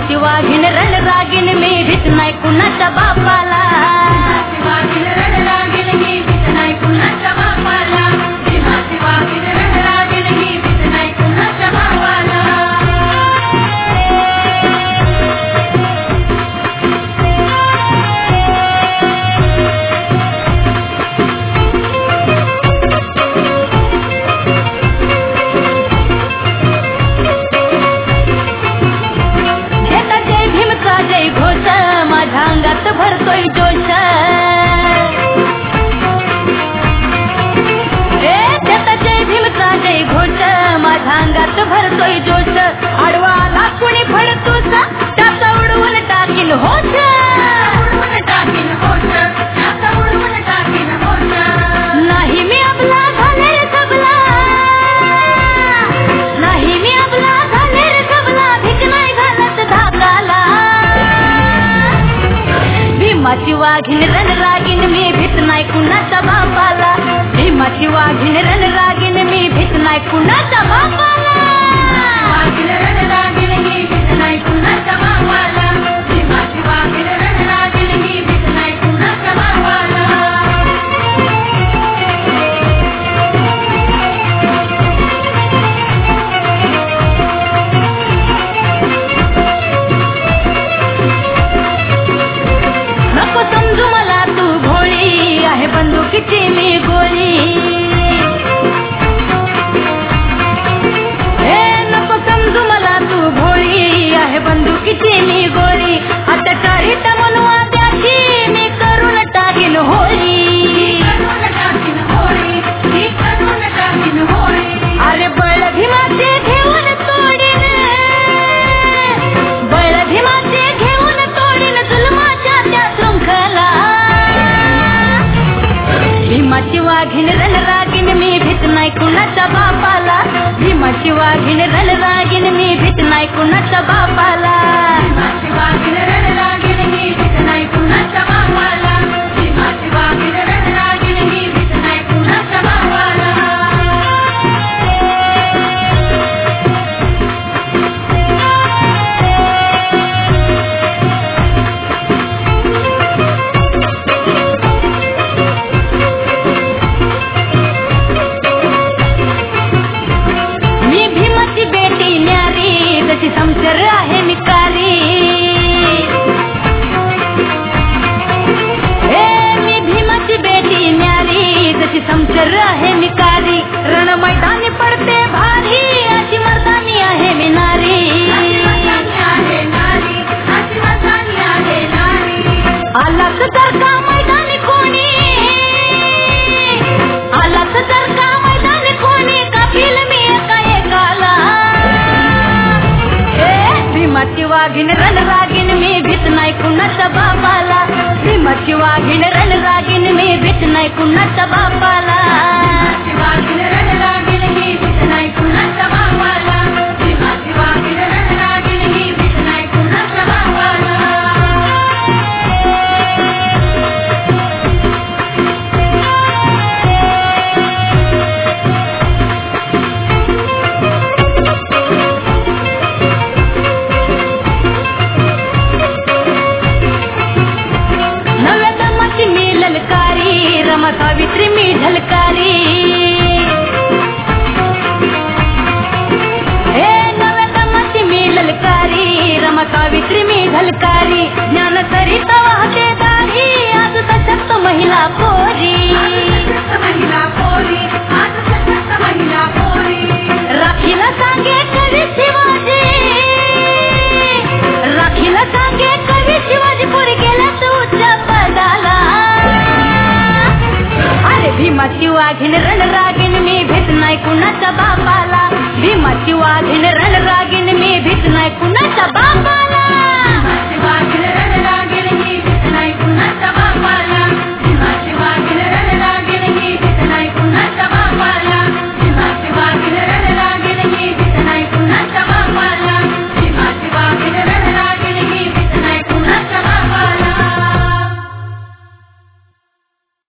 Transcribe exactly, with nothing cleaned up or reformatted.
भीमाची वाघीण रणरागीण मी भीत नाही कुणाच्या बापाला. वाघीण रणरागीण मी भीत नाही कुणाच्या बापाला. भीमाची वाघीण रणरागीण मी भीत नाही कुणाच्या बापाला. अंगात भरतोय जोश ए त्याचा जय भीमचा जय घोष माझ्या अंगात भरतोय जोश. आडवाला कुणी फडतोस त्याचा उडवून टाकीन होश. उडवून टाकीन होश. त्याचा उडवून टाकीन होश. नाही मी आपला झाले रे सबला. नाही मी आपला झाले रे सबला. भीक नाही घालत धाकाला. भीमाची वाघीण रणरागीण मी भीत नाही कुणाच्या बापाला. भीमाची वाघीण रणरागीण मी भीत नाही कुणाच्या बापाला. वाघीण रणरागीण मी भीत नाही कुणाच्या बापाला. भीमाची वाघीण रणरागीण मी भीत नाही कुणाच्या बापाला. नको समजू मला तू भोळी आहे बंदुकीची मी गोळी. हे नको समजू मला तू भोळी आहे बंदुकीची मी गोळी. आता चारित म्हणवा त्याची मी करून टाकीन होळी. करून टाकीन होळी. मी करून टाकीन होळी. अरे बळ भीमाचे घेऊन तोडीन. बळ भीमाचे घेऊन तोडीन जुलमाच्या त्या शृंखला. भीमाची वाघीण रणरागीण मी भीत नाही कुणाच्या बापाला. भीमाची वाघीण रणरागीण मी भीत नाही कुणाच्या बापाला. भीमाची वाघीण रणरागीण मी भीत नाही कुणाच्या बापाला. भीमाची वाघीण रणरागीण मी भीत नाही कुणाच्या बापाला. मी भीमाची बेटी न्यारी जशी समशर आहे मिकारी. हे मी भीमाची बेटी न्यारी जशी समशर आहे मिकारी. रण मैदानी पडते भारी अशी मर्दानी आहे मी नारी. आहे नारी. अशी मर्दानी आहे नारी. आलाच तर का मैदानी कोणी. आलाच तर का मैदानी कोणी कापील मी एका एकाला. ए भीमाची वाघीण रणरागीण मी भीत नाही कुणाच्या बापाला. भीमाची वाघीण रणरागीण मी भीत नाही कुणाच्या बापाला. भीमाची वाघीण रणरागीण मी भीत नाही कुणाच्या बापाला. भीमाची वाघीण रणरागीण मी भीत नाही कुणाच्या बापाला. नव्या दमाची मी ललकारी रमा सावित्री मी झलकारी. हे नव्या दमाची मी ललकारी रमा सावित्री मी झलकारी. ज्ञान सरित वाहते दारी आज सशक्त महिला पोरी. सशक्त महिला पोरी. आज सशक्त महिला पोरी. राखीला सांगे कवी शिवाजी. राखीला सांगे कवी शिवाजी पुढे गेला तू उच्च पदाला. अरे भीमाची वाघीण